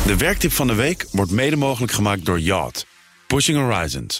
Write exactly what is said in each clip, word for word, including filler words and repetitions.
De werktip van de week wordt mede mogelijk gemaakt door Yacht. Pushing Horizons.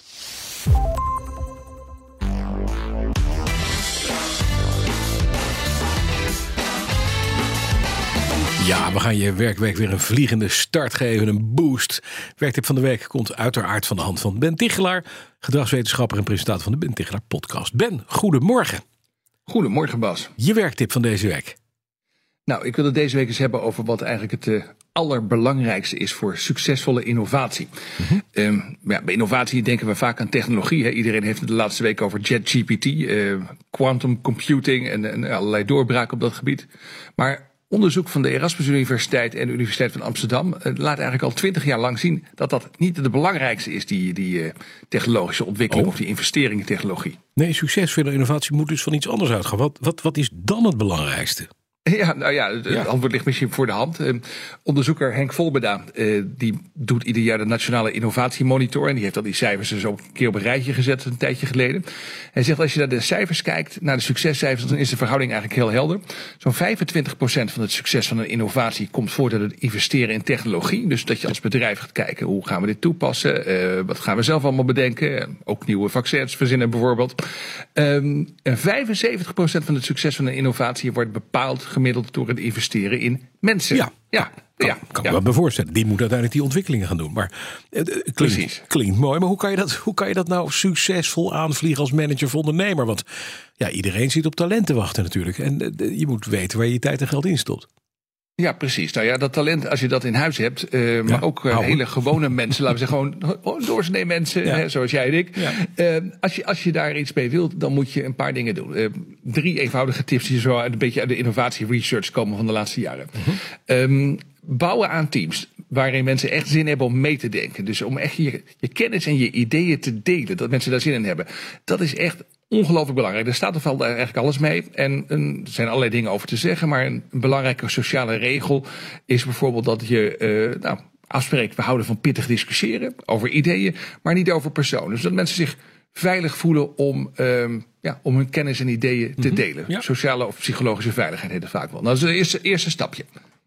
Ja, we gaan je werkweek weer een vliegende start geven, een boost. Werktip van de week komt uiteraard van de hand van Ben Tichelaar, gedragswetenschapper en presentator van de Ben Tichelaar podcast. Ben, goedemorgen. Goedemorgen, Bas. Je werktip van deze week. Nou, ik wil het deze week eens hebben over wat eigenlijk het uh, allerbelangrijkste is voor succesvolle innovatie. Mm-hmm. Um, ja, bij innovatie denken we vaak aan technologie. Hè. Iedereen heeft het de laatste week over ChatGPT, uh, quantum computing en, en allerlei doorbraken op dat gebied. Maar onderzoek van de Erasmus Universiteit en de Universiteit van Amsterdam uh, laat eigenlijk al twintig jaar lang zien dat dat niet de belangrijkste is, die, die uh, technologische ontwikkeling oh. of die investering in technologie. Nee, succesvolle innovatie moet dus van iets anders uitgaan. Wat, wat, wat is dan het belangrijkste? Ja, nou ja, het ja. antwoord ligt misschien voor de hand. Uh, onderzoeker Henk Volbeda, uh, die doet ieder jaar de Nationale Innovatiemonitor. En die heeft al die cijfers er zo een keer op een rijtje gezet een tijdje geleden. Hij zegt, als je naar de cijfers kijkt, naar de succescijfers, dan is de verhouding eigenlijk heel helder. Zo'n vijfentwintig procent van het succes van een innovatie komt voort uit het investeren in technologie. Dus dat je als bedrijf gaat kijken, hoe gaan we dit toepassen? Uh, wat gaan we zelf allemaal bedenken? Ook nieuwe vaccins verzinnen bijvoorbeeld. Um, en vijfenzeventig procent van het succes van een innovatie wordt bepaald gemiddeld door het investeren in mensen. Ja, ja, kan, ja, kan ja. me wel bij voorstellen. Die moet uiteindelijk die ontwikkelingen gaan doen. Maar het klinkt, klinkt mooi. Maar hoe kan, je dat, hoe kan je dat nou succesvol aanvliegen als manager of ondernemer? Want ja, iedereen zit op talent te wachten natuurlijk. En je moet weten waar je je tijd en geld in stopt. Ja, precies. Nou ja, dat talent, als je dat in huis hebt, uh, ja, maar ook uh, hele gewone mensen, laten we zeggen, gewoon, gewoon doorsnee mensen, ja. hè, zoals jij en ik. Ja. Uh, als, je, als je daar iets mee wilt, dan moet je een paar dingen doen. Uh, drie eenvoudige tips die zo een beetje uit de innovatie research komen van de laatste jaren. Uh-huh. Um, bouwen aan teams waarin mensen echt zin hebben om mee te denken. Dus om echt je, je kennis en je ideeën te delen, dat mensen daar zin in hebben. Dat is echt ongelooflijk belangrijk. Er staat of valt eigenlijk alles mee. En er zijn allerlei dingen over te zeggen. Maar een, een belangrijke sociale regel is bijvoorbeeld dat je uh, nou, afspreekt, we houden van pittig discussiëren over ideeën, maar niet over personen. Dus dat mensen zich veilig voelen om, um, ja, om hun kennis en ideeën te delen. Mm-hmm, ja. Sociale of psychologische veiligheid heet het vaak wel. Nou, dat is het eerste, eerste stapje.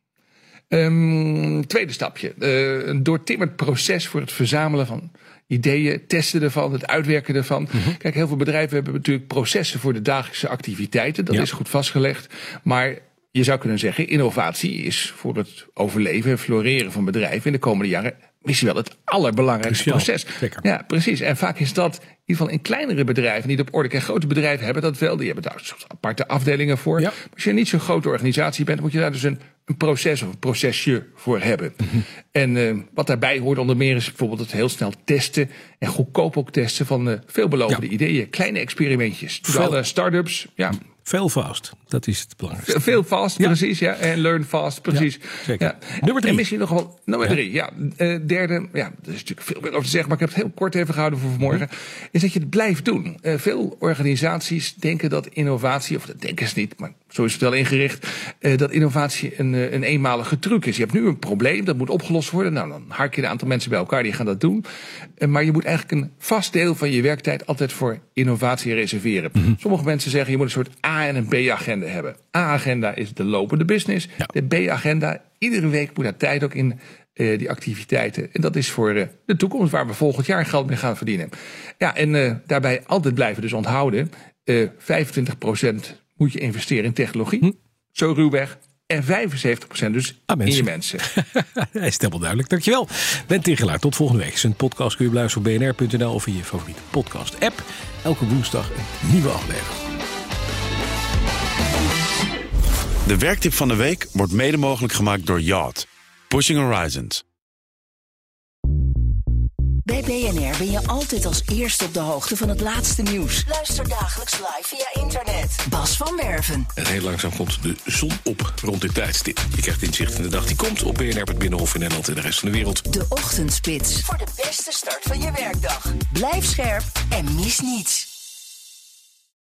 Um, tweede stapje. Uh, een doortimmerd proces voor het verzamelen van ideeën, testen ervan, het uitwerken ervan. Mm-hmm. Kijk, heel veel bedrijven hebben natuurlijk processen voor de dagelijkse activiteiten. Dat ja. is goed vastgelegd. Maar je zou kunnen zeggen, innovatie is voor het overleven en floreren van bedrijven in de komende jaren misschien wel het allerbelangrijkste Cruciaal. proces. Zeker. Ja, precies. En vaak is dat in ieder geval in kleinere bedrijven niet op orde. En grote bedrijven hebben dat wel. Die hebben daar aparte afdelingen voor. Ja. Maar als je niet zo'n grote organisatie bent, moet je daar dus een, een proces of een procesje voor hebben. Mm-hmm. En uh, wat daarbij hoort onder meer is bijvoorbeeld het heel snel testen en goedkoop ook testen van uh, veelbelovende ja. ideeën. Kleine experimentjes. Veel uh, start-ups. Ja. Veel fast, dat is het belangrijkste. Veel fast, ja. precies. Ja. En learn fast, precies. Ja, zeker. Ja. Nummer drie. En misschien nog wel nummer ja. drie. Ja. Uh, derde, ja, er is natuurlijk veel meer over te zeggen, maar ik heb het heel kort even gehouden voor vanmorgen. Mm-hmm. Is dat je het blijft doen. Uh, veel organisaties denken dat innovatie, of dat denken ze niet, maar zo is het wel ingericht, uh, dat innovatie een, uh, een eenmalige truc is. Je hebt nu een probleem, dat moet opgelost worden. Nou, dan hark je een aantal mensen bij elkaar, die gaan dat doen. Uh, maar je moet eigenlijk een vast deel van je werktijd altijd voor innovatie reserveren. Mm-hmm. Sommige mensen zeggen, je moet een soort A- en een B-agenda hebben. A-agenda is de lopende business. Ja. De B-agenda, iedere week moet daar tijd ook in uh, die activiteiten. En dat is voor uh, de toekomst waar we volgend jaar geld mee gaan verdienen. Ja, en uh, daarbij altijd blijven dus onthouden. Uh, vijfentwintig procent moet je investeren in technologie. Hm. Zo ruwweg. En vijfenzeventig procent dus ah, mensen. in je mensen. Hij is helemaal duidelijk. Dankjewel. Ben Tichelaar, tot volgende week. Zijn podcast kun je beluisteren op b n r punt n l of in je favoriete podcast app. Elke woensdag een nieuwe aflevering. De werktip van de week wordt mede mogelijk gemaakt door Yacht. Pushing Horizons. Bij B N R ben je altijd als eerste op de hoogte van het laatste nieuws. Luister dagelijks live via internet. Bas van Werven. En heel langzaam komt de zon op rond dit tijdstip. Je krijgt inzicht in de dag die komt op B N R, het Binnenhof in Nederland en de rest van de wereld. De Ochtendspits. Voor de beste start van je werkdag. Blijf scherp en mis niets.